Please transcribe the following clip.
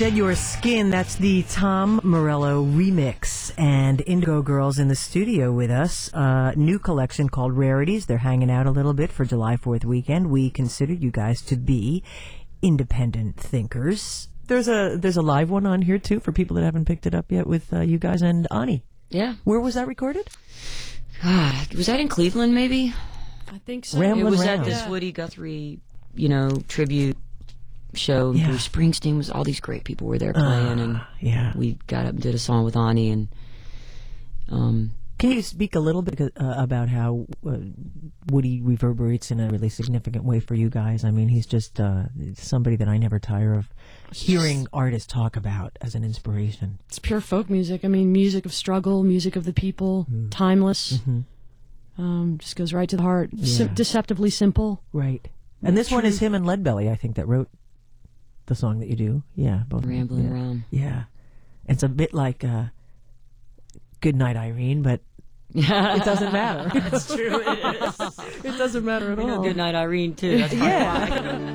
Shed Your Skin. That's the Tom Morello remix. And Indigo Girls in the studio with us. New collection called Rarities. They're hanging out a little bit for July 4th weekend. We consider you guys to be independent thinkers. There's a live one on here, too, for people that haven't picked it up yet with you guys and Ani. Yeah. Where was that recorded? Was that in Cleveland, maybe? I think so. Ramblin' It was Round. at this Woody Guthrie, tribute show. Yeah. Bruce Springsteen was, all these great people were there playing, and we got up and did a song with Ani, and Can you speak a little bit about how Woody reverberates in a really significant way for you guys? I mean, he's just somebody that I never tire of hearing artists talk about as an inspiration. It's pure folk music. I mean, music of struggle, music of the people, timeless. Just goes right to the heart. Yeah. Deceptively simple. Right. And this one is him and Leadbelly, I think, that wrote the song that you do. Yeah, both. Ramblin' Around. Yeah. It's a bit like Good Night, Irene, but it doesn't matter. It's true. It is. It doesn't matter at all. Good Night, Irene, too. That's Yeah.